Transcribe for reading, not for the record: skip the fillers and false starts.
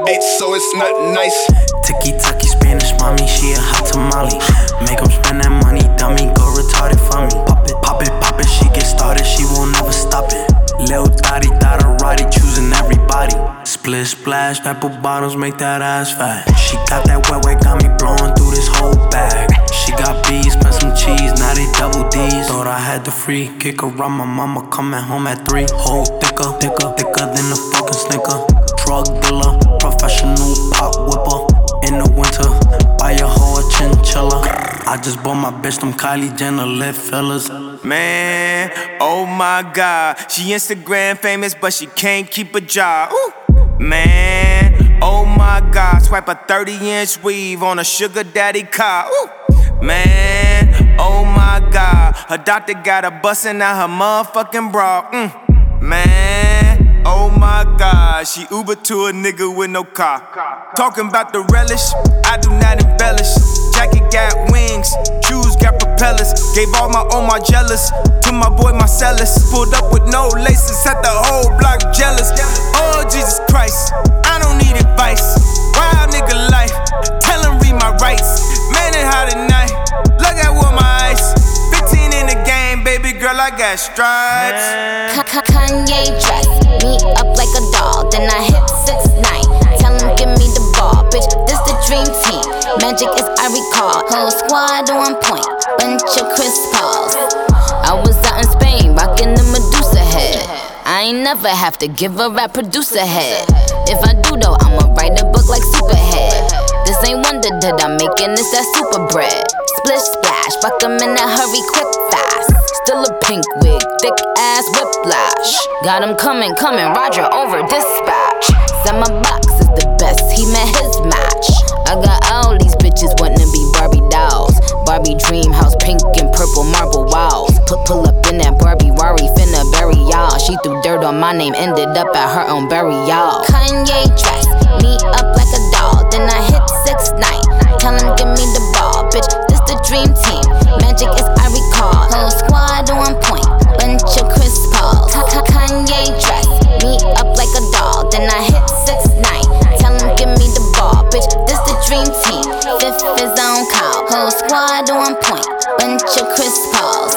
bitch, so it's not nice. Tiki-taki Spanish mommy, she a hot tamale. Make 'em spend that money, dummy, go retarded for me. Pop it, she get started, she won't never stop it. Lil Dottie, Dotterati, choosing everybody. Split splash, apple bottles make that ass fat. She got that wet, got me blowing through this whole bag. She got B's, spent some cheese, now they double D's. Thought I had the free kick around my mama coming home at 3. Whole thicker than a fucking Snicker. Drug dealer, professional pop whipper. In the winter, buy a whole chinchilla. I just bought my bitch them Kylie Jenner lip fillers. Man, oh my God, she Instagram famous, but she can't keep a job. Ooh. Man, oh my God, swipe a 30-inch weave on a sugar daddy car. Ooh. Man, oh my God, her doctor got her bustin' out her motherfucking bra. Man, oh my God, she Uber to a nigga with no car. Talking about the relish, I do not embellish. Jacket got wings, shoes got propellers. Gave all my jealous to my boy Marcellus. Pulled up with no laces, had the whole block jealous. Oh Jesus Christ, I don't need advice. Wild nigga life, tell him read my rights. Man, it hot at night, look at what my ice. 15 in the game, baby girl, I got stripes. Kanye dress me up like a doll, then I hit 6'9". Tell him give me the ball, bitch, this the dream team. Magic is I recall, whole squad on point, bunch of Chris Pauls. I was out in Spain, rockin' the Medusa head. I ain't never have to give a rap producer head. If I do though, I'ma write a book like Superhead. This ain't wonder that I'm making this that super bread. Splish splash, fuck 'em in a hurry, quick fast. Still a pink wig, thick ass whiplash. Got him coming, Roger over dispatch. Said my box is the best, he met his match. I got all these bitches wanting to be Barbie dolls. Barbie dream house, pink and purple marble walls. Pull up in that Barbie Rari, finna bury y'all. She threw dirt on my name, ended up at her own burial. Kanye dress me up like a doll, then I hit 6'9". Tell him give me the ball, bitch, this the dream team. Magic is I recall, whole squad on point, bunch of Chris Pauls. Kanye dress me up like a doll, then I hit 6'9". Tell him give me the ball, bitch, this the dream team. Fifth is on call, whole squad on point, bunch of Chris Pauls.